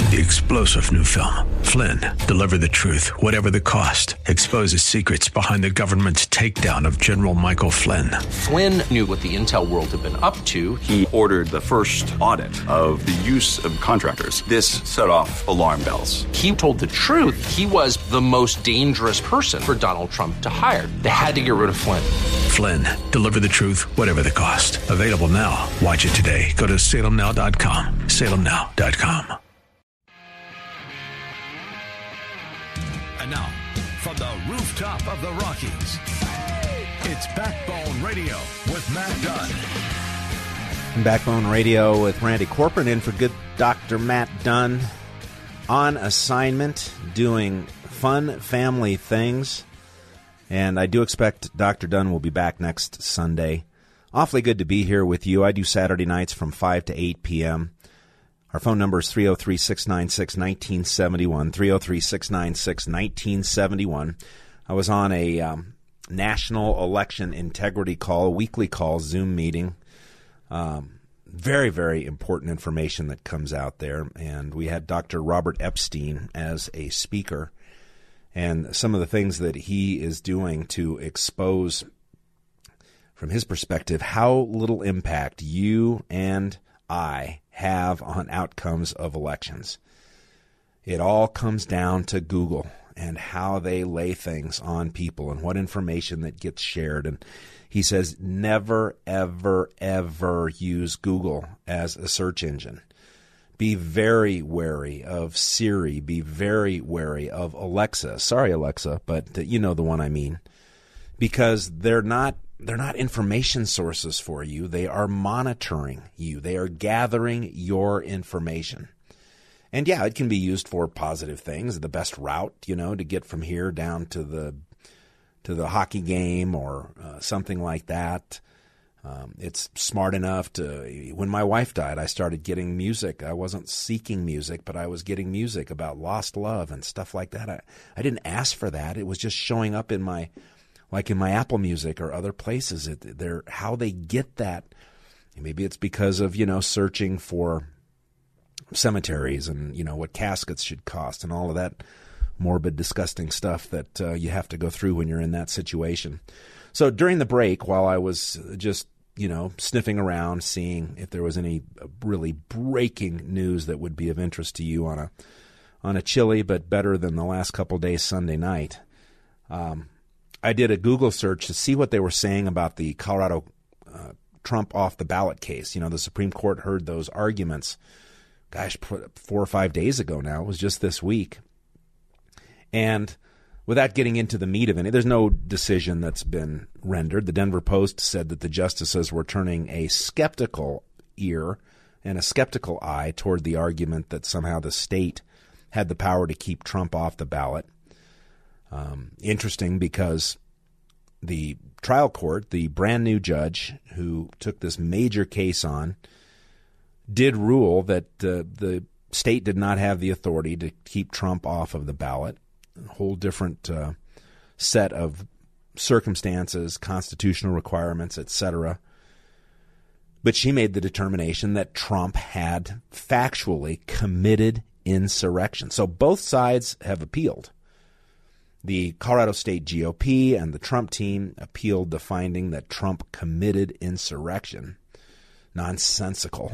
The explosive new film, Flynn, deliver the truth, whatever the cost, exposes secrets behind the government's takedown of General Michael Flynn. Flynn knew what the intel world had been up to. He ordered the first audit of the use of contractors. This set off alarm bells. He told the truth. He was the most dangerous person for Donald Trump to hire. They had to get rid of Flynn. Flynn, deliver the truth, whatever the cost. Available now. Watch it today. Go to salemnow.com. salemnow.com. And now, from the rooftop of the Rockies, it's Backbone Radio with Matt Dunn. Backbone Radio with Randy Corcoran in for good Dr. Matt Dunn. On assignment, doing fun family things. And I do expect Dr. Dunn will be back next Sunday. Awfully good to be here with you. I do Saturday nights from 5 to 8 p.m. Our phone number is 303-696-1971, 303-696-1971. I was on a national election integrity call, a weekly call, Zoom meeting. Very, very important information that comes out there. And we had Dr. Robert Epstein as a speaker. And some of the things that he is doing to expose, from his perspective, how little impact you and I have on outcomes of elections. It all comes down to Google and how they lay things on people and what information that gets shared. And he says never, ever, ever use Google as a search engine. Be very wary of Siri. Be very wary of Alexa. Sorry, Alexa, but you know the one I mean. Because they're not information sources for you. They are monitoring you. They are gathering your information. And yeah, it can be used for positive things. The best route, to get from here down to the hockey game or something like that. It's smart enough to, when my wife died, I started getting music. I wasn't seeking music, but I was getting music about lost love and stuff like that. I didn't ask for that. It was just showing up in my Apple Music or other places. They're how they get that. Maybe it's because of, searching for cemeteries and, what caskets should cost and all of that morbid, disgusting stuff that you have to go through when you're in that situation. So during the break, while I was just, sniffing around, seeing if there was any really breaking news that would be of interest to you on a chilly but better than the last couple days Sunday night, I did a Google search to see what they were saying about the Colorado Trump off the ballot case. The Supreme Court heard those arguments, 4 or 5 days ago now. It was just this week. And without getting into the meat of it, there's no decision that's been rendered. The Denver Post said that the justices were turning a skeptical ear and a skeptical eye toward the argument that somehow the state had the power to keep Trump off the ballot. Interesting because the trial court, the brand new judge who took this major case on, did rule that the state did not have the authority to keep Trump off of the ballot. A whole different set of circumstances, constitutional requirements, etc. But she made the determination that Trump had factually committed insurrection. So both sides have appealed. The Colorado State GOP and the Trump team appealed the finding that Trump committed insurrection. Nonsensical.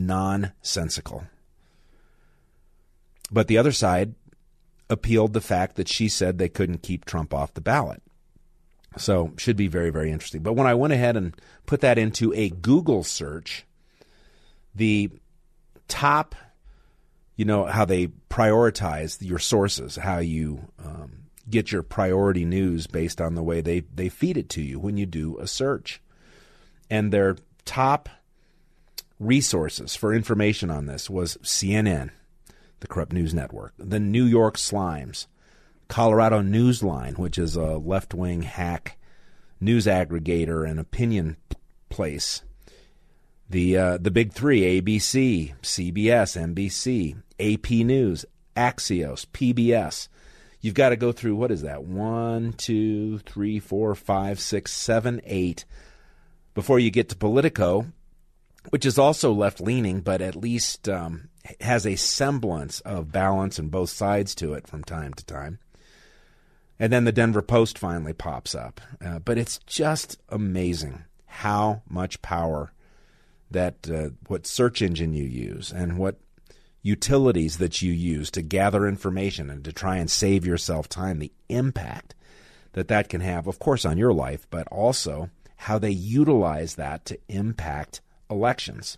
But the other side appealed the fact that she said they couldn't keep Trump off the ballot. So should be very, very interesting. But when I went ahead and put that into a Google search, the top, how they prioritize your sources, how you get your priority news based on the way they feed it to you when you do a search. And their top resources for information on this was CNN, the corrupt news network, the New York Slimes, Colorado Newsline, which is a left-wing hack news aggregator and opinion place, the big three, ABC, CBS, NBC, AP News, Axios, PBS. You've got to go through, what is that, 1, 2, 3, 4, 5, 6, 7, 8, before you get to Politico, which is also left-leaning, but at least has a semblance of balance and both sides to it from time to time. And then the Denver Post finally pops up. But it's just amazing how much power that what search engine you use and what utilities that you use to gather information and to try and save yourself time, the impact that can have, of course, on your life, but also how they utilize that to impact elections.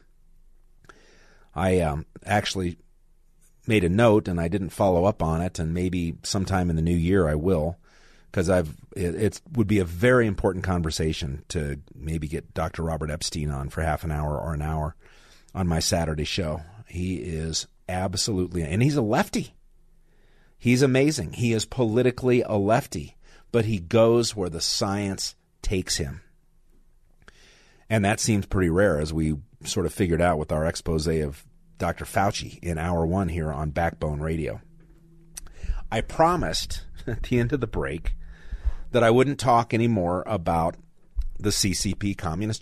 I actually made a note, and I didn't follow up on it, and maybe sometime in the new year I will, because it would be a very important conversation to maybe get Dr. Robert Epstein on for half an hour or an hour on my Saturday show. He is absolutely, and he's a lefty. He's amazing. He is politically a lefty, but he goes where the science takes him. And that seems pretty rare, as we sort of figured out with our expose of Dr. Fauci in hour one here on Backbone Radio. I promised at the end of the break that I wouldn't talk anymore about the CCP,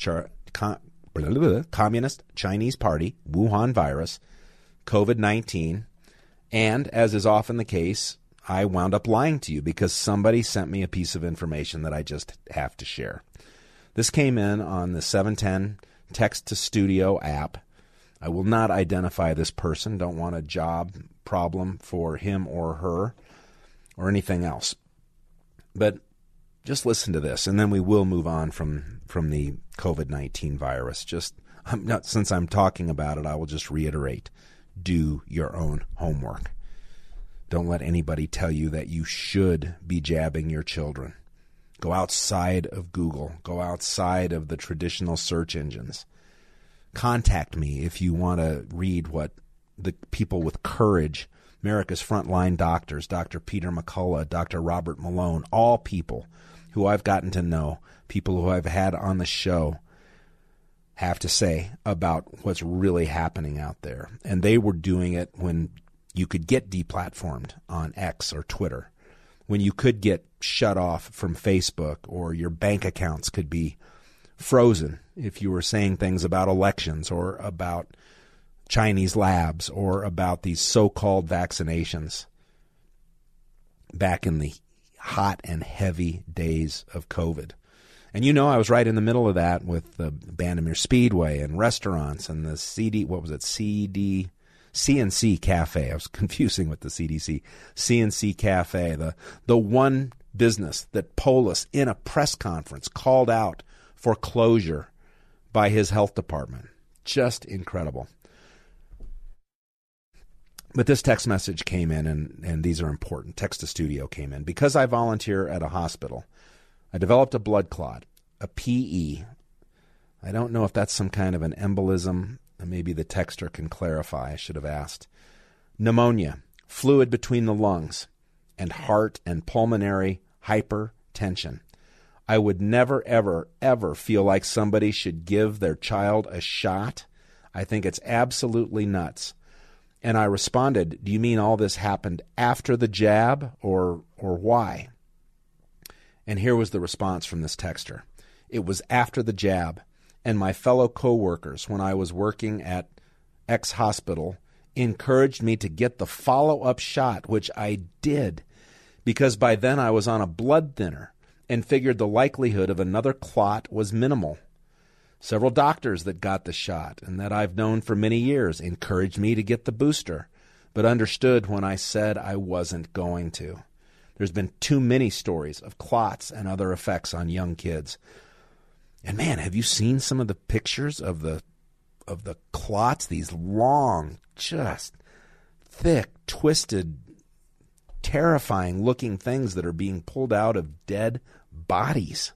Communist Chinese Party, Wuhan virus, COVID-19, and as is often the case, I wound up lying to you because somebody sent me a piece of information that I just have to share. This came in on the 710 text-to-studio app. I will not identify this person, don't want a job problem for him or her or anything else. But just listen to this, and then we will move on from the COVID-19 virus. Since I'm talking about it, I will just reiterate. Do your own homework. Don't let anybody tell you that you should be jabbing your children. Go outside of Google. Go outside of the traditional search engines. Contact me if you want to read what the people with courage, America's frontline doctors, Dr. Peter McCullough, Dr. Robert Malone, all people who I've gotten to know, people who I've had on the show, have to say about what's really happening out there. And they were doing it when you could get deplatformed on X or Twitter, when you could get shut off from Facebook, or your bank accounts could be frozen if you were saying things about elections or about Chinese labs or about these so-called vaccinations back in the hot and heavy days of COVID. And you know, I was right in the middle of that with the Bandimere Speedway and restaurants and the CNC Cafe. I was confusing with the CDC. CNC Cafe, the one business that Polis, in a press conference, called out for closure by his health department. Just incredible. But this text message came in, and these are important. Text to studio came in. Because I volunteer at a hospital, I developed a blood clot, a PE. I don't know if that's some kind of an embolism. Maybe the texter can clarify. I should have asked. Pneumonia, fluid between the lungs, and heart and pulmonary hypertension. I would never, ever, ever feel like somebody should give their child a shot. I think it's absolutely nuts. And I responded, do you mean all this happened after the jab, or why? And here was the response from this texter. It was after the jab, and my fellow coworkers, when I was working at X hospital, encouraged me to get the follow-up shot, which I did, because by then I was on a blood thinner and figured the likelihood of another clot was minimal. Several doctors that got the shot and that I've known for many years encouraged me to get the booster, but understood when I said I wasn't going to. There's been too many stories of clots and other effects on young kids. And man, have you seen some of the pictures of the clots? These long, just thick, twisted, terrifying-looking things that are being pulled out of dead bodies.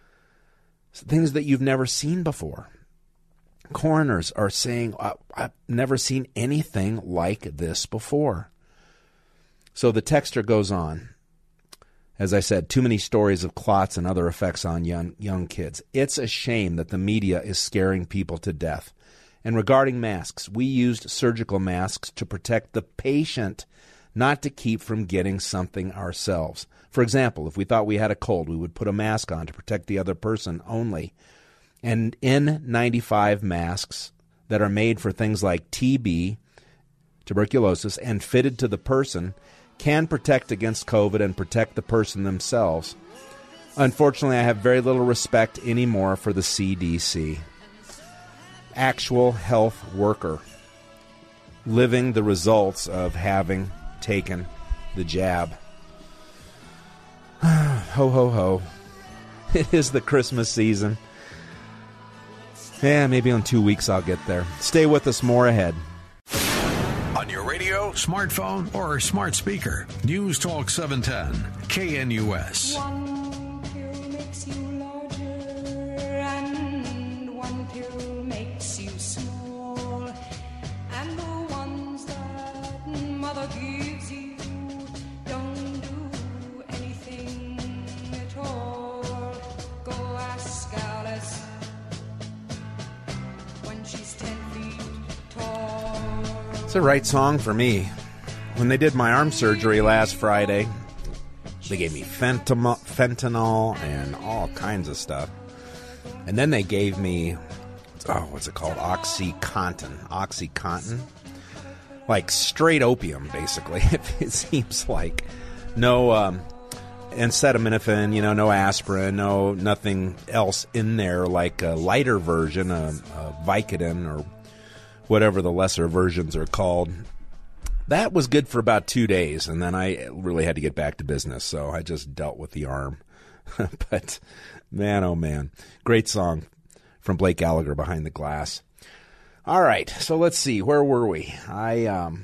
Things that you've never seen before. Coroners are saying, I've never seen anything like this before. So the texter goes on. As I said, too many stories of clots and other effects on young kids. It's a shame that the media is scaring people to death. And regarding masks, we used surgical masks to protect the patient, not to keep from getting something ourselves. For example, if we thought we had a cold, we would put a mask on to protect the other person only. And N95 masks that are made for things like TB tuberculosis, and fitted to the person can protect against COVID and protect the person themselves. Unfortunately, I have very little respect anymore for the CDC. Actual health worker living the results of having taken the jab. Ho, ho, ho. It is the Christmas season. Yeah, maybe in 2 weeks I'll get there. Stay with us, more ahead. On your radio, smartphone, or smart speaker, News Talk 710, KNUS. One pill makes you larger, and one pill makes you small. And the ones that mother gives you don't do anything at all. Go ask Alice when she's 10 feet tall. It's the right song for me. When they did my arm surgery last Friday, they gave me fentanyl and all kinds of stuff. And then they gave me, what's it called? Oxycontin. Like straight opium, basically. It seems like. No acetaminophen, no aspirin, nothing else in there, like a lighter version, a Vicodin or whatever the lesser versions are called. That was good for about 2 days, and then I really had to get back to business, so I just dealt with the arm. But, man, oh man. Great song from Blake Gallagher, Behind the Glass. All right, so let's see. Where were we? Had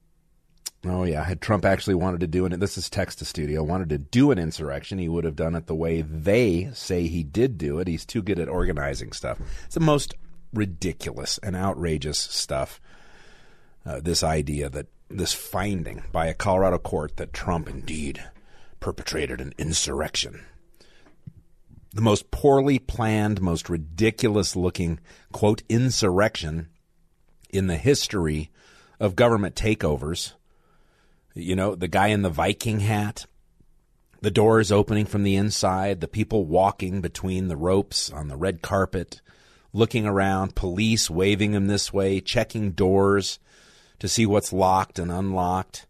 Trump actually wanted to do it. This is text to studio. Wanted to do an insurrection. He would have done it the way they say he did do it. He's too good at organizing stuff. It's the most ridiculous and outrageous stuff. This idea that this finding by a Colorado court that Trump indeed perpetrated an insurrection. The most poorly planned, most ridiculous-looking, quote, insurrection in the history of government takeovers. The guy in the Viking hat, the doors opening from the inside, the people walking between the ropes on the red carpet, looking around, police waving them this way, checking doors to see what's locked and unlocked.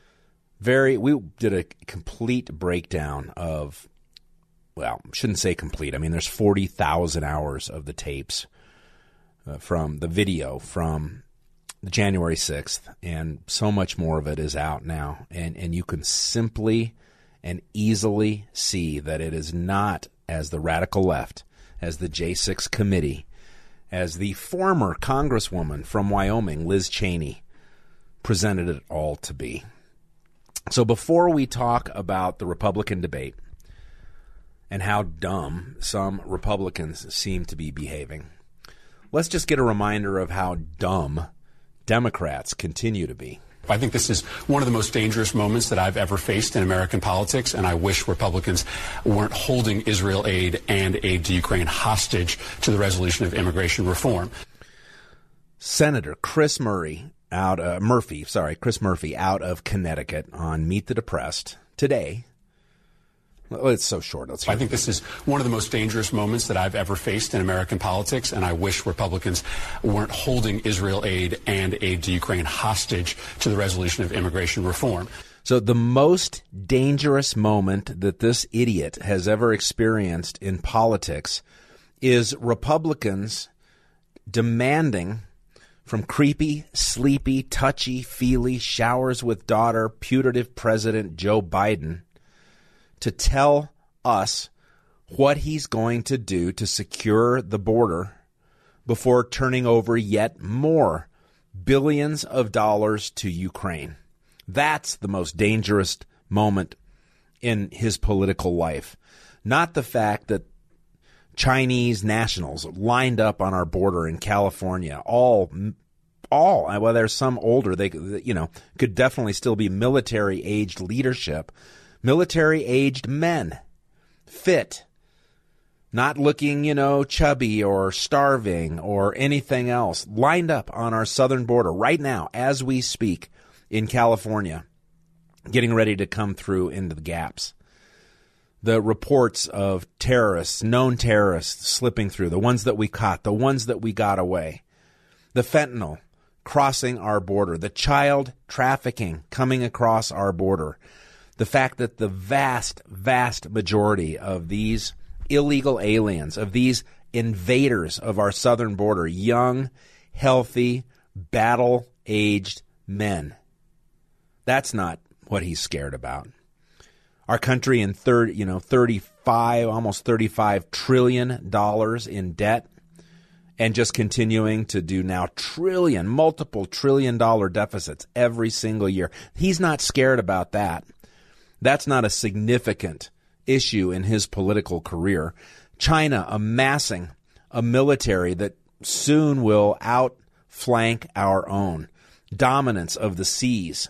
We did a complete breakdown of, well, shouldn't say complete. I mean, there's 40,000 hours of the tapes from the video from January 6th, and so much more of it is out now. And you can simply and easily see that it is not as the radical left, as the J6 committee, as the former Congresswoman from Wyoming, Liz Cheney, presented it all to be. So before we talk about the Republican debate and how dumb some Republicans seem to be behaving, let's just get a reminder of how dumb Democrats continue to be. I think this is one of the most dangerous moments that I've ever faced in American politics, and I wish Republicans weren't holding Israel aid and aid to Ukraine hostage to the resolution of immigration reform. Senator Chris Murphy out of Connecticut on Meet the Depressed today. Well, it's so short. I think this is one of the most dangerous moments that I've ever faced in American politics, and I wish Republicans weren't holding Israel aid and aid to Ukraine hostage to the resolution of immigration reform. So the most dangerous moment that this idiot has ever experienced in politics is Republicans demanding from creepy, sleepy, touchy-feely, showers with daughter, putative President Joe Biden to tell us what he's going to do to secure the border before turning over yet more billions of dollars to Ukraine. That's the most dangerous moment in his political life. Not the fact that Chinese nationals lined up on our border in California, all, well, there's some older, they, could definitely still be military-aged leadership, military-aged men, fit, not looking, chubby or starving or anything else, lined up on our southern border right now as we speak in California, getting ready to come through into the gaps. The reports of terrorists, known terrorists, slipping through, the ones that we caught, the ones that we got away, the fentanyl crossing our border, the child trafficking coming across our border, the fact that the vast, vast majority of these illegal aliens, of these invaders of our southern border, young, healthy, battle-aged men, that's not what he's scared about. Our country in 35, almost $35 trillion in debt, and just continuing to do now multiple trillion-dollar deficits every single year. He's not scared about that. That's not a significant issue in his political career. China amassing a military that soon will outflank our own. Dominance of the seas.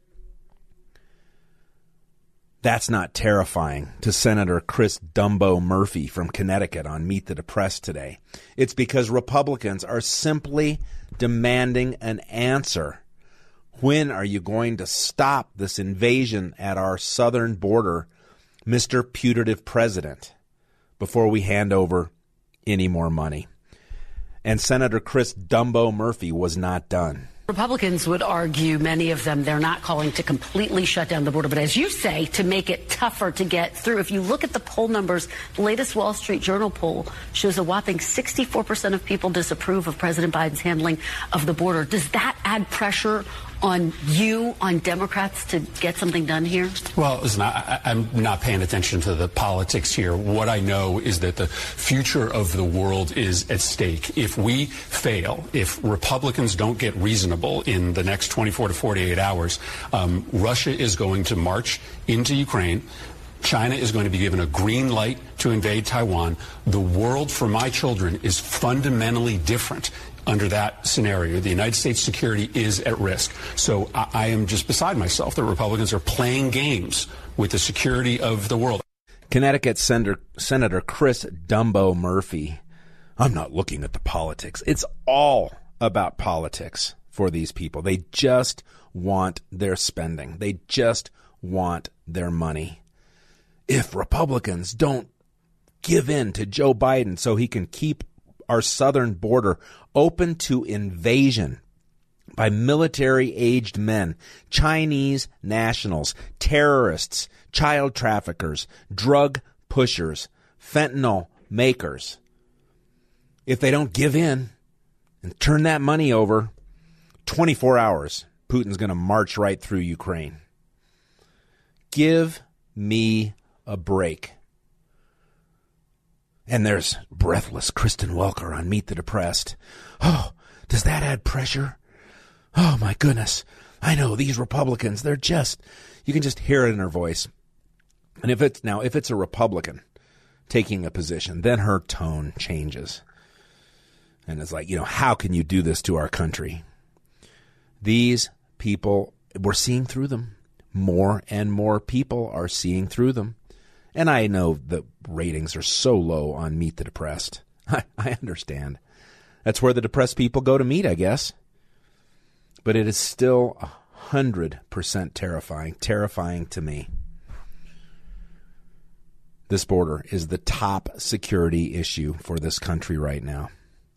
That's not terrifying to Senator Chris Dumbo Murphy from Connecticut on Meet the Depressed today. It's because Republicans are simply demanding an answer. When are you going to stop this invasion at our southern border, Mr. Putative President, before we hand over any more money? And Senator Chris Dumbo Murphy was not done. Republicans would argue, many of them, they're not calling to completely shut down the border, but as you say, to make it tougher to get through. If you look at the poll numbers, the latest Wall Street Journal poll shows a whopping 64% of people disapprove of President Biden's handling of the border. Does that add pressure on you, on Democrats, to get something done here? Well, listen, I'm not paying attention to the politics here. What I know is that the future of the world is at stake. If we fail, if Republicans don't get reasonable in the next 24 to 48 hours, Russia is going to march into Ukraine. China is going to be given a green light to invade Taiwan. The world for my children is fundamentally different under that scenario. The United States' security is at risk. So I am just beside myself that Republicans are playing games with the security of the world. Connecticut Senator Chris Dumbo Murphy. I'm not looking at the politics. It's all about politics for these people. They just want their spending. They just want their money. If Republicans don't give in to Joe Biden so he can keep our southern border open to invasion by military-aged men, Chinese nationals, terrorists, child traffickers, drug pushers, fentanyl makers, if they don't give in and turn that money over, 24 hours, Putin's going to march right through Ukraine. Give me a break. And there's breathless Kristen Welker on Meet the Depressed. Oh, does that add pressure? Oh, my goodness. I know these Republicans, they're just, you can just hear it in her voice. And if it's a Republican taking a position, then her tone changes. And it's like, how can you do this to our country? These people, we're seeing through them. More and more people are seeing through them. And I know the ratings are so low on Meet the Depressed. I understand. That's where the depressed people go to meet, I guess. But it is still 100% terrifying to me. This border is the top security issue for this country right now.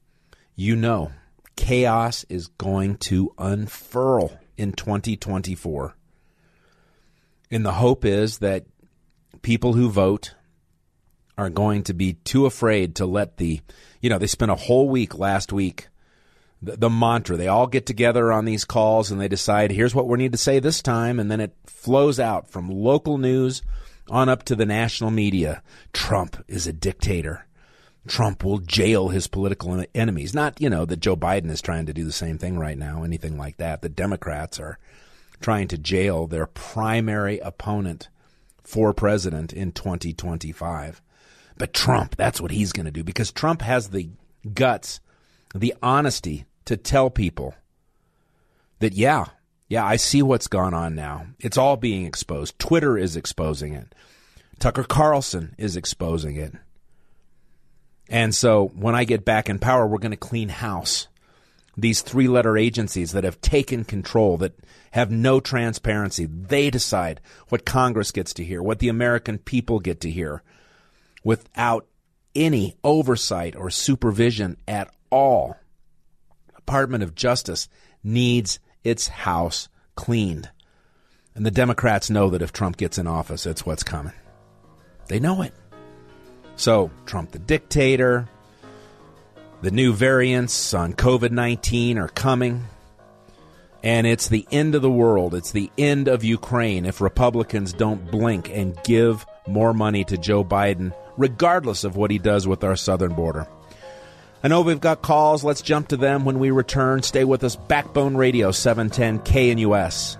Chaos is going to unfurl in 2024. And the hope is that people who vote are going to be too afraid to let they spent a whole week last week, the mantra, they all get together on these calls and they decide, here's what we need to say this time, and then it flows out from local news on up to the national media. Trump is a dictator. Trump will jail his political enemies. Not, that Joe Biden is trying to do the same thing right now, anything like that. The Democrats are trying to jail their primary opponent for president in 2025. But Trump, that's what he's going to do, because Trump has the guts, the honesty to tell people that, yeah, I see what's gone on now. It's all being exposed. Twitter is exposing it. Tucker Carlson is exposing it. And so when I get back in power, we're going to clean house. These three-letter agencies that have taken control, that have no transparency, they decide what Congress gets to hear, what the American people get to hear, without any oversight or supervision at all. Department of Justice needs its house cleaned. And the Democrats know that if Trump gets in office, it's what's coming. They know it. So, Trump the dictator, the new variants on COVID-19 are coming, and it's the end of the world. It's the end of Ukraine if Republicans don't blink and give more money to Joe Biden, regardless of what he does with our southern border. I know we've got calls. Let's jump to them when we return. Stay with us. Backbone Radio, 710 KNUS.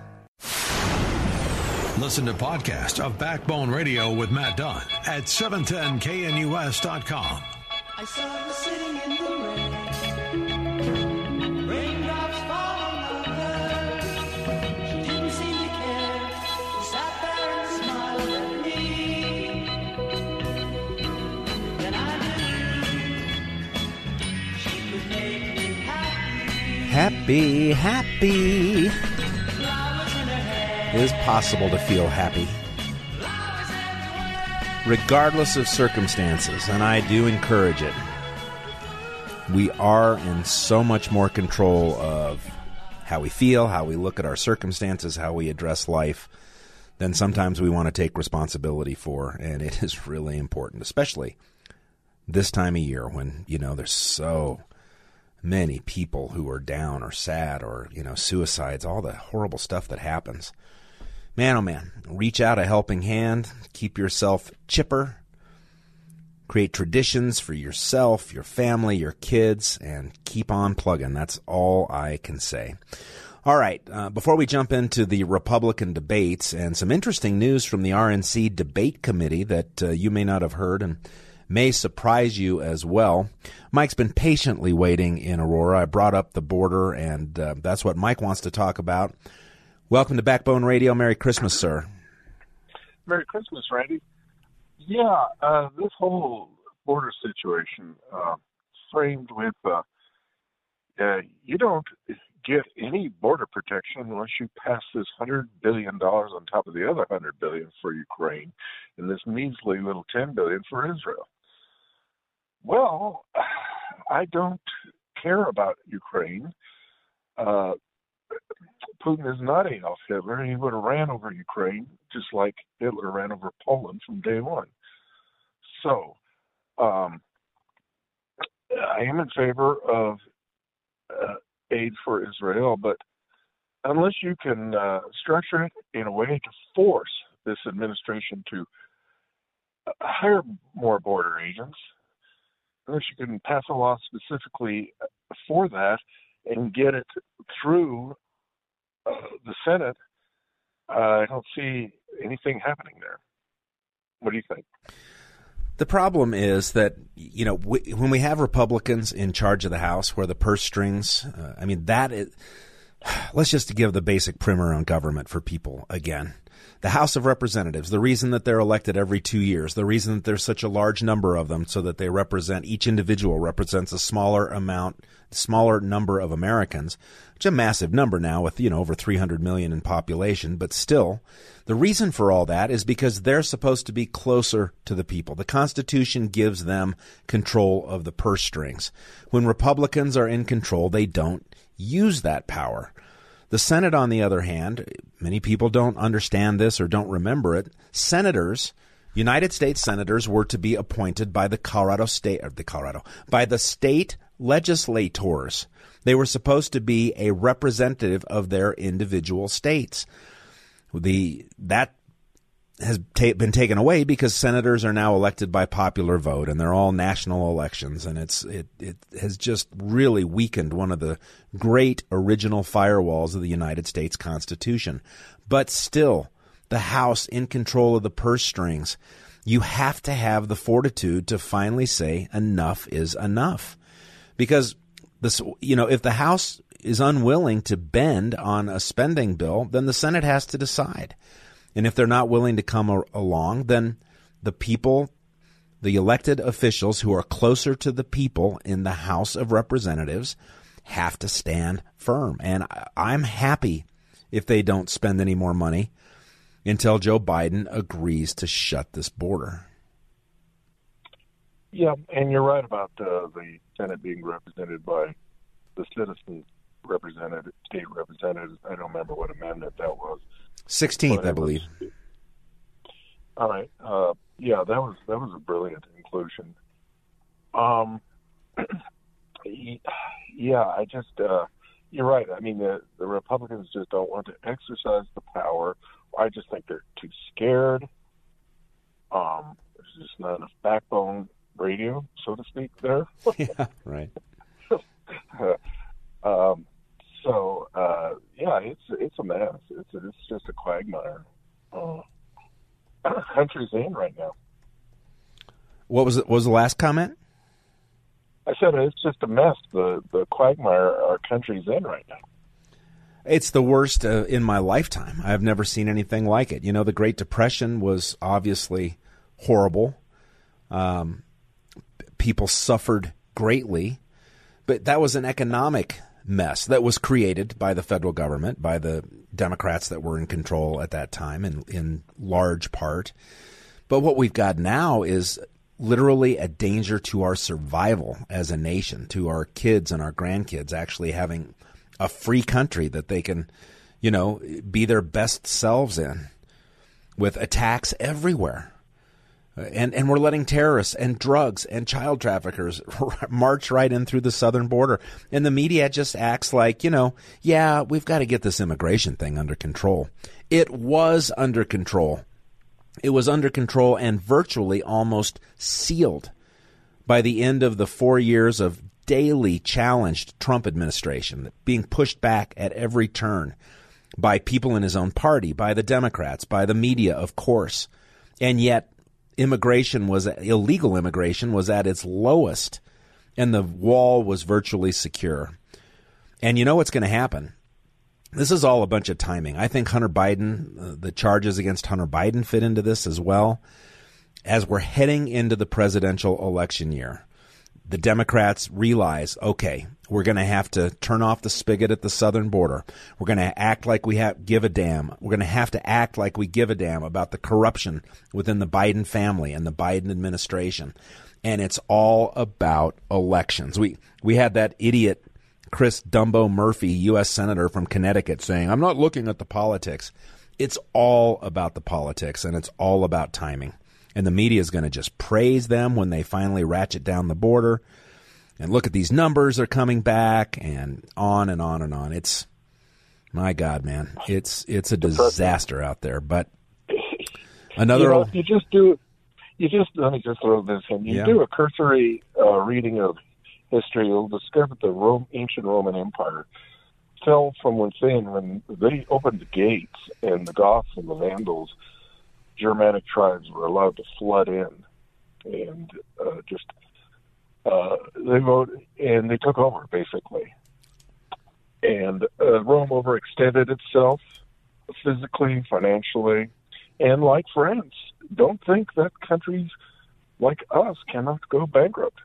Listen to podcast of Backbone Radio with Matt Dunn at 710knus.com. I saw her sitting in the rain, raindrops falling on her. She didn't seem to care. She sat there and smiled at me. Then I knew she could make me happy. Happy. Flowers in her hair. It is possible to feel happy, regardless of circumstances, and I do encourage it. We are in so much more control of how we feel, how we look at our circumstances, how we address life, than sometimes we want to take responsibility for, and it is really important, especially this time of year when, there's so many people who are down or sad or, suicides, all the horrible stuff that happens. Man, oh man, reach out a helping hand, keep yourself chipper, create traditions for yourself, your family, your kids, and keep on plugging. That's all I can say. All right, before we jump into the Republican debates and some interesting news from the RNC debate committee that you may not have heard and may surprise you as well, Mike's been patiently waiting in Aurora. I brought up the border, and that's what Mike wants to talk about. Welcome to Backbone Radio. Merry Christmas, sir. Merry Christmas, Randy. Yeah, this whole border situation framed with you don't get any border protection unless you pass this $100 billion on top of the other $100 billion for Ukraine and this measly little $10 billion for Israel. Well, I don't care about Ukraine. Putin is not Adolf Hitler. He would have ran over Ukraine just like Hitler ran over Poland from day one. So, I am in favor of aid for Israel, but unless you can structure it in a way to force this administration to hire more border agents, unless you can pass a law specifically for that and get it through the Senate, I don't see anything happening there. What do you think? The problem is that, when we have Republicans in charge of the House where the purse strings, let's just give the basic primer on government for people again. The House of Representatives, the reason that they're elected every 2 years, the reason that there's such a large number of them so that they represent, each individual represents a smaller number of Americans, which is a massive number now with, over 300 million in population, but still, the reason for all that is because they're supposed to be closer to the people. The Constitution gives them control of the purse strings. When Republicans are in control, they don't use that power. The Senate, on the other hand, many people don't understand this or don't remember it. United States senators were to be appointed by the state legislators. They were supposed to be a representative of their individual states. That has been taken away because senators are now elected by popular vote, and they're all national elections, and it has just really weakened one of the great original firewalls of the United States Constitution. But still, the House in control of the purse strings, you have to have the fortitude to finally say enough is enough. Because if the House is unwilling to bend on a spending bill, then the Senate has to decide. And if they're not willing to come along, then the people, the elected officials who are closer to the people in the House of Representatives have to stand firm. And I'm happy if they don't spend any more money until Joe Biden agrees to shut this border. Yeah, and you're right about the Senate being represented by the citizens. state representatives. I don't remember what amendment that was. 16th, I believe. All right. Yeah, that was a brilliant inclusion. Yeah, I just you're right. I mean, the Republicans just don't want to exercise the power. I just think they're too scared. There's just not enough backbone radio, so to speak, there. Yeah, right. Yeah, it's a mess. It's just a quagmire. Country's in right now. What was the last comment? I said it's just a mess. The quagmire our country's in right now. It's the worst in my lifetime. I've never seen anything like it. You know, the Great Depression was obviously horrible. People suffered greatly, but that was an economic mess that was created by the federal government, by the Democrats that were in control at that time in large part. But what we've got now is literally a danger to our survival as a nation, to our kids and our grandkids actually having a free country that they can, you know, be their best selves in, with attacks everywhere. And we're letting terrorists and drugs and child traffickers march right in through the southern border. And the media just acts like, you know, yeah, we've got to get this immigration thing under control. It was under control. It was under control and virtually almost sealed by the end of the 4 years of daily challenged Trump administration, being pushed back at every turn by people in his own party, by the Democrats, by the media, of course. And yet illegal immigration was at its lowest, and the wall was virtually secure. And you know what's going to happen? This is all a bunch of timing. I think Hunter Biden, the charges against Hunter Biden fit into this as well. As we're heading into the presidential election year, the Democrats realize, okay, we're going to have to turn off the spigot at the southern border. We're going to act like we give a damn. We're going to have to act like we give a damn about the corruption within the Biden family and the Biden administration. And it's all about elections. We had that idiot Chris Dumbo Murphy, U.S. Senator from Connecticut, saying, I'm not looking at the politics. It's all about the politics, and it's all about timing. And the media is going to just praise them when they finally ratchet down the border. And look at these numbers are coming back, and on and on and on. It's, my God, man, it's a disaster out there. But another, let me just throw this in. You do a cursory reading of history, you'll discover the ancient Roman Empire fell from within when they opened the gates, and the Goths and the Vandals, Germanic tribes, were allowed to flood in, and they voted and they took over basically. And Rome overextended itself physically, financially, and like France. Don't think that countries like us cannot go bankrupt.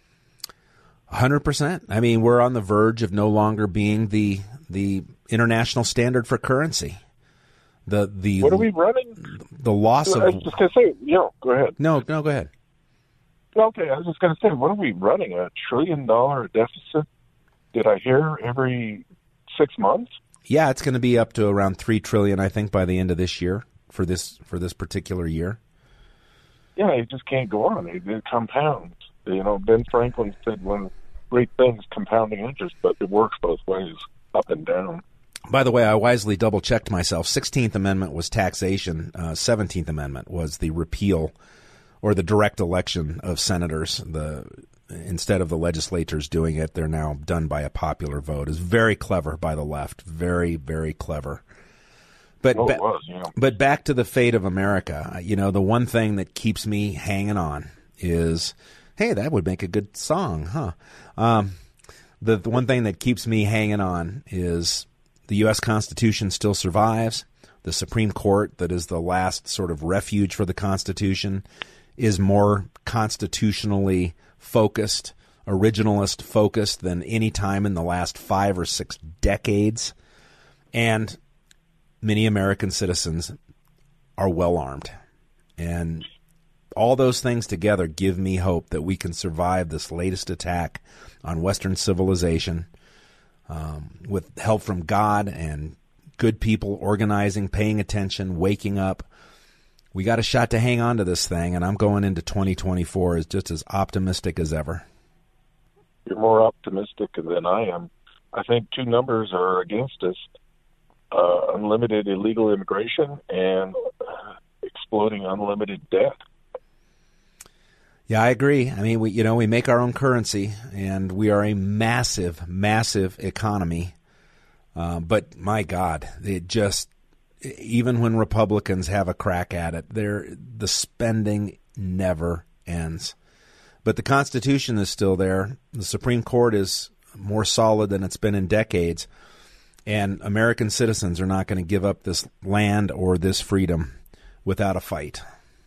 100%. I mean, we're on the verge of no longer being the international standard for currency. What are we running? The loss of. I was just going to say, go ahead. No, go ahead. Okay, I was just going to say, what are we running? $1 trillion deficit? Did I hear every 6 months? Yeah, it's going to be up to around $3 trillion, I think, by the end of this year for this particular year. Yeah, it just can't go on. It compounds. Ben Franklin said one great things, compounding interest, but it works both ways, up and down. By the way, I wisely double-checked myself. 16th Amendment was taxation. 17th Amendment was the repeal or the direct election of senators. Instead of the legislators doing it, they're now done by a popular vote. It's very clever by the left. Very, very clever. But but back to the fate of America. The one thing that keeps me hanging on is, hey, that would make a good song, huh? The one thing that keeps me hanging on is the U.S. Constitution still survives. The Supreme Court, that is the last sort of refuge for the Constitution, is more constitutionally focused, originalist focused than any time in the last 5 or 6 decades. And many American citizens are well armed. And all those things together give me hope that we can survive this latest attack on Western civilization. with help from God and good people organizing, paying attention, waking up. We got a shot to hang on to this thing, and I'm going into 2024 as just as optimistic as ever. You're more optimistic than I am. I think two numbers are against us. Unlimited illegal immigration and exploding unlimited debt. Yeah, I agree. I mean, we make our own currency, and we are a massive, massive economy. But my God, it just, even when Republicans have a crack at it, the spending never ends. But the Constitution is still there. The Supreme Court is more solid than it's been in decades. And American citizens are not going to give up this land or this freedom without a fight.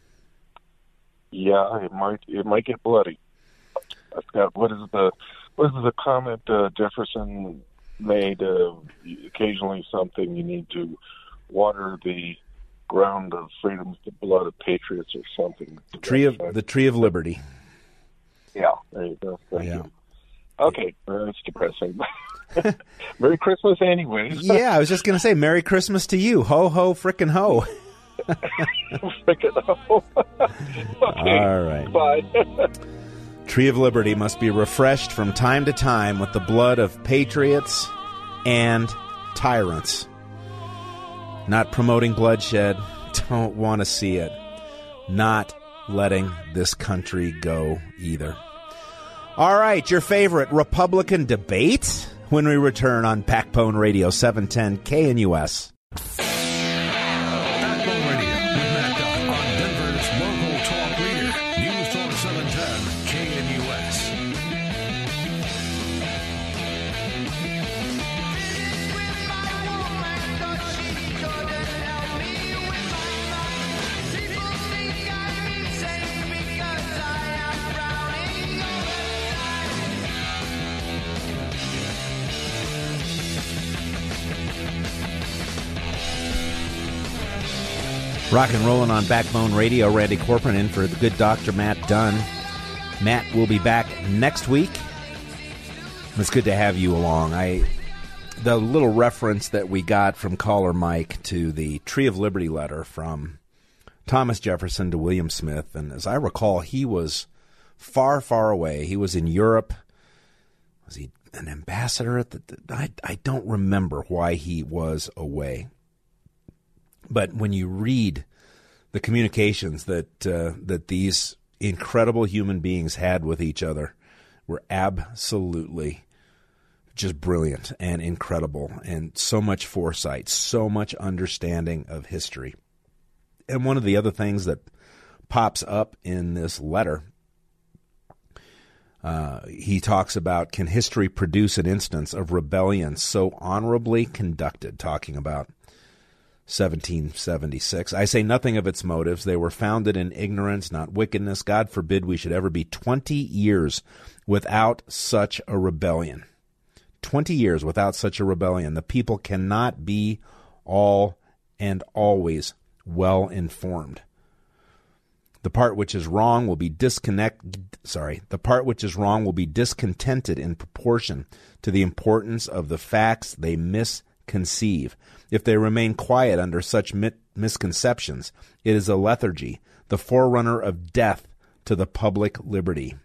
Yeah, it might get bloody. I forgot what is the comment Jefferson made? Occasionally, something you need to water the ground of freedom with the blood of patriots, or something. The tree of liberty. Yeah, there you go. Thank you. Okay, that's depressing. Merry Christmas, anyways. Yeah, I was just going to say Merry Christmas to you. Ho, ho, frickin' ho. Frickin' ho. Okay, all right. Bye. Tree of Liberty must be refreshed from time to time with the blood of patriots and tyrants. Not promoting bloodshed. Don't want to see it. Not letting this country go either. All right, your favorite Republican debate when we return on Backbone Radio 710 KNUS. Backbone Radio with Matt Duff on Denver's local talk leader, News Talk 710 KNUS. Rock and rolling on Backbone Radio. Randy Corcoran in for the good Dr. Matt Dunn. Matt will be back next week. It's good to have you along. The little reference that we got from caller Mike to the Tree of Liberty letter from Thomas Jefferson to William Smith, and as I recall, he was far, far away. He was in Europe. Was he an ambassador at I don't remember why he was away. But when you read the communications that these incredible human beings had with each other, were absolutely just brilliant and incredible, and so much foresight, so much understanding of history. And one of the other things that pops up in this letter, he talks about, can history produce an instance of rebellion so honorably conducted, talking about 1776. I say nothing of its motives. They were founded in ignorance, not wickedness. God forbid we should ever be 20 years without such a rebellion. 20 years without such a rebellion. The people cannot be all and always well informed. The part which is wrong will be discontented in proportion to the importance of the facts they misconceive. If they remain quiet under such misconceptions, it is a lethargy, the forerunner of death to the public liberty.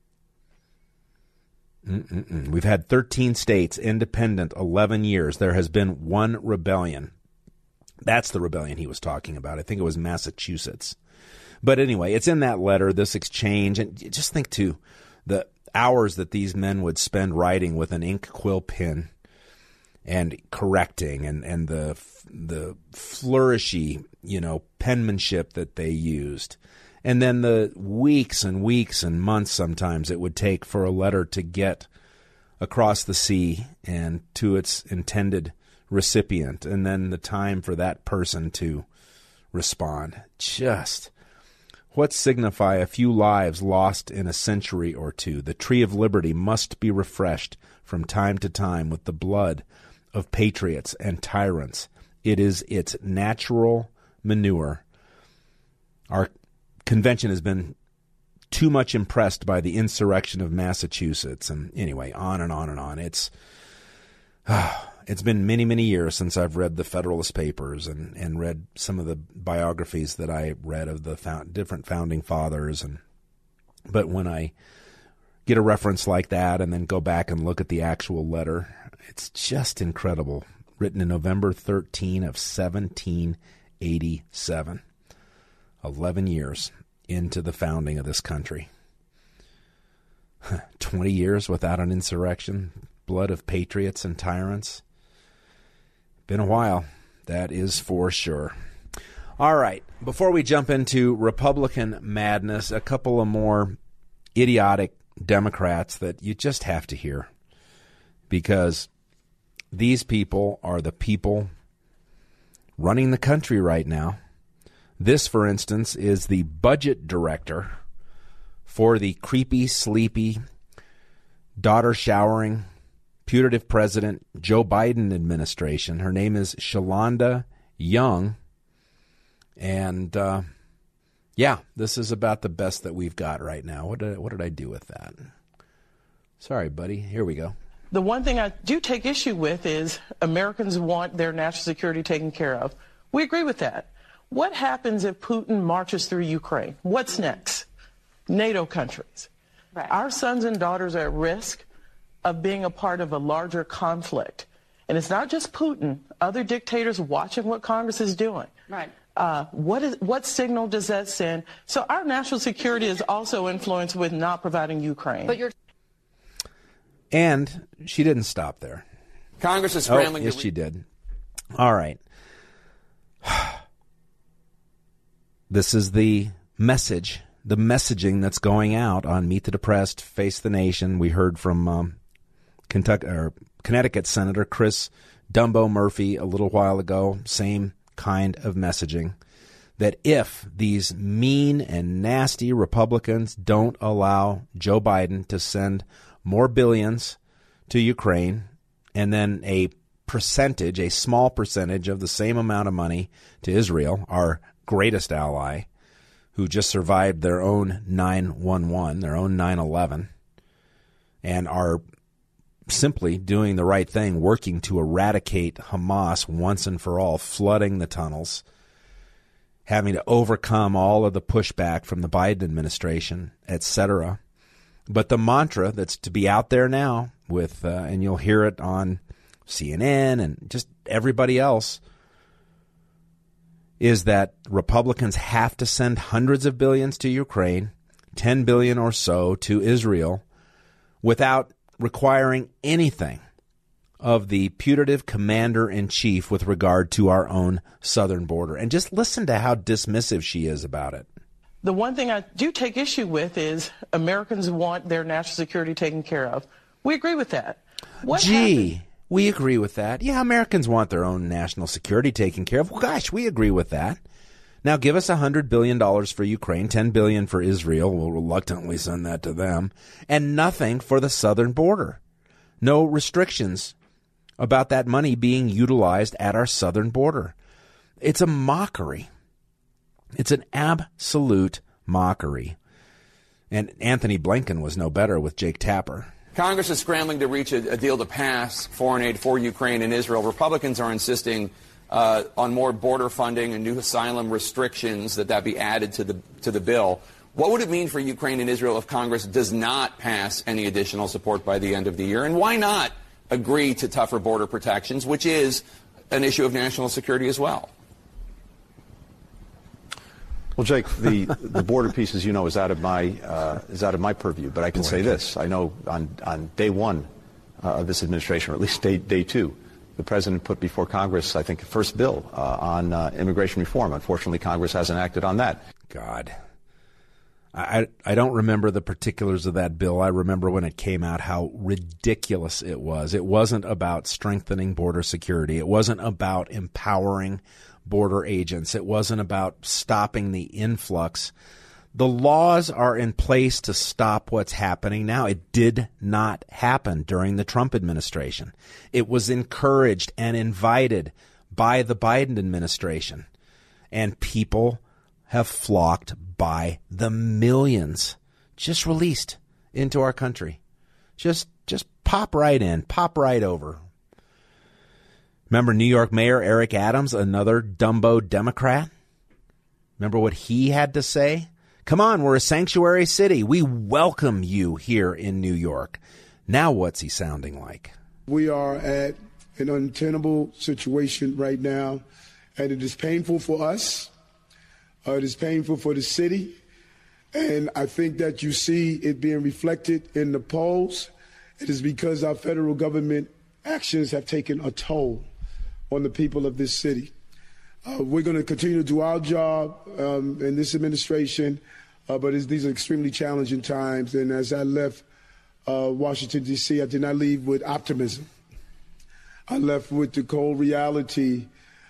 We've had 13 states, independent, 11 years. There has been one rebellion. That's the rebellion he was talking about. I think it was Massachusetts. But anyway, it's in that letter, this exchange. And just think, too, the hours that these men would spend writing with an ink quill pen and correcting, and the flourishy, penmanship that they used. And then the weeks and weeks and months sometimes it would take for a letter to get across the sea and to its intended recipient, and then the time for that person to respond. Just what signify a few lives lost in a century or two? The Tree of Liberty must be refreshed from time to time with the blood of patriots and tyrants. It is its natural manure. Our convention has been too much impressed by the insurrection of Massachusetts, and anyway, on and on and on. It's It's been many, many years since I've read the Federalist Papers and read some of the biographies that I read of the different founding fathers. But when I get a reference like that and then go back and look at the actual letter, it's just incredible. Written in November 13 of 1787, 11 years into the founding of this country. 20 years without an insurrection, blood of patriots and tyrants. Been a while, that is for sure. All right, before we jump into Republican madness, a couple of more idiotic Democrats that you just have to hear, because these people are the people running the country right now. This, for instance, is the budget director for the creepy, sleepy, daughter-showering, putative President Joe Biden administration. Her name is Shalanda Young. And, this is about the best that we've got right now. What did I do with that? Sorry, buddy. Here we go. The one thing I do take issue with is Americans want their national security taken care of. We agree with that. What happens if Putin marches through Ukraine? What's next? NATO countries. Right. Our sons and daughters are at risk of being a part of a larger conflict. And it's not just Putin, other dictators watching what Congress is doing. Right. What signal does that send? So our national security is also influenced with not providing Ukraine. And she didn't stop there. Congress is scrambling. Yes, she did. All right. This is the message, the messaging that's going out on Meet the Depressed, Face the Nation. We heard from Connecticut Senator Chris Dumbo Murphy a little while ago, same kind of messaging, that if these mean and nasty Republicans don't allow Joe Biden to send more billions to Ukraine and then a small percentage of the same amount of money to Israel, our greatest ally, who just survived their own 9/11, their own 9/11, and are simply doing the right thing, working to eradicate Hamas once and for all, flooding the tunnels, having to overcome all of the pushback from the Biden administration, etc. But the mantra that's to be out there now with, and you'll hear it on CNN and just everybody else, is that Republicans have to send hundreds of billions to Ukraine, 10 billion or so to Israel, without requiring anything of the putative commander-in-chief with regard to our own southern border. And just listen to how dismissive she is about it. The one thing I do take issue with is Americans want their national security taken care of. We agree with that. We agree with that. Yeah, Americans want their own national security taken care of. Well, gosh, we agree with that. Now give us $100 billion for Ukraine, $10 billion for Israel. We'll reluctantly send that to them. And nothing for the southern border. No restrictions about that money being utilized at our southern border. It's a mockery. It's an absolute mockery. And Anthony Blinken was no better with Jake Tapper. Congress is scrambling to reach a deal to pass foreign aid for Ukraine and Israel. Republicans are insisting on more border funding and new asylum restrictions that be added to the bill. What would it mean for Ukraine and Israel if Congress does not pass any additional support by the end of the year? And why not agree to tougher border protections, which is an issue of national security as well? Well, Jake, the border piece, as you know, is out of my purview. But I can say this: I know on day one of this administration, or at least day two, the president put before Congress, I think, the first bill on immigration reform. Unfortunately, Congress hasn't acted on that. God, I don't remember the particulars of that bill. I remember when it came out how ridiculous it was. It wasn't about strengthening border security. It wasn't about empowering border agents. It wasn't about stopping the influx. The laws are in place to stop what's happening now. It did not happen during the Trump administration. It was encouraged and invited by the Biden administration. And people have flocked by the millions just released into our country. Just pop right in, pop right over. Remember New York Mayor Eric Adams, another Dumbo Democrat? Remember what he had to say? Come on, we're a sanctuary city. We welcome you here in New York. Now what's he sounding like? We are at an untenable situation right now, and it is painful for us. It is painful for the city, and I think that you see it being reflected in the polls. It is because our federal government actions have taken a toll on the people of this city. We're going to continue to do our job in this administration, but these are extremely challenging times. And as I left Washington, D.C., I did not leave with optimism. I left with the cold reality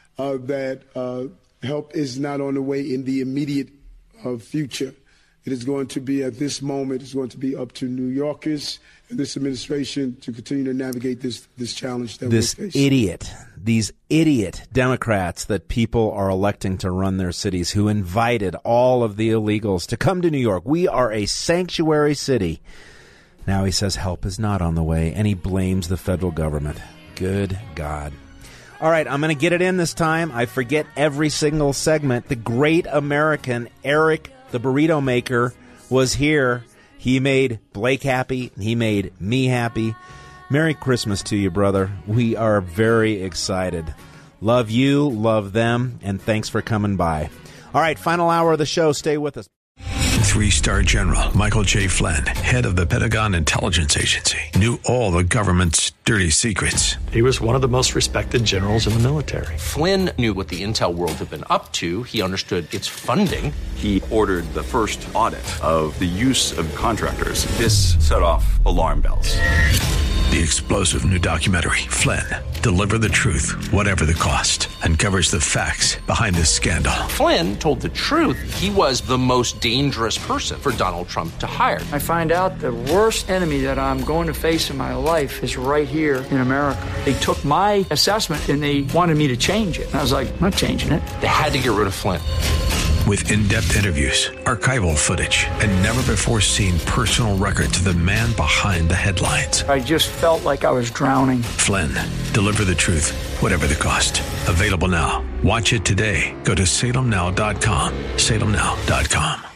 that help is not on the way in the immediate future. It is going to be, at this moment, it's going to be up to New Yorkers and this administration to continue to navigate this challenge that we're facing. These idiot Democrats that people are electing to run their cities, who invited all of the illegals to come to New York. We are a sanctuary city. Now he says help is not on the way, and he blames the federal government. Good God. All right, I'm going to get it in this time. I forget every single segment. The great American Eric, the burrito maker, was here. He made Blake happy. He made me happy. Merry Christmas to you, brother. We are very excited. Love you, love them, and thanks for coming by. All right, final hour of the show. Stay with us. 3-star General Michael J. Flynn, head of the Pentagon Intelligence Agency, knew all the government's dirty secrets. He was one of the most respected generals in the military. Flynn knew what the intel world had been up to. He understood its funding. He ordered the first audit of the use of contractors. This set off alarm bells. The explosive new documentary, Flynn, Deliver the Truth, Whatever the Cost, uncovers the facts behind this scandal. Flynn told the truth. He was the most dangerous person for Donald Trump to hire. I find out the worst enemy that I'm going to face in my life is right here in America. They took my assessment and they wanted me to change it. And I was like, I'm not changing it. They had to get rid of Flynn. With in-depth interviews, archival footage, and never-before-seen personal records of the man behind the headlines. I just felt like I was drowning. Flynn, Deliver the Truth, Whatever the Cost. Available now. Watch it today. Go to salemnow.com. salemnow.com.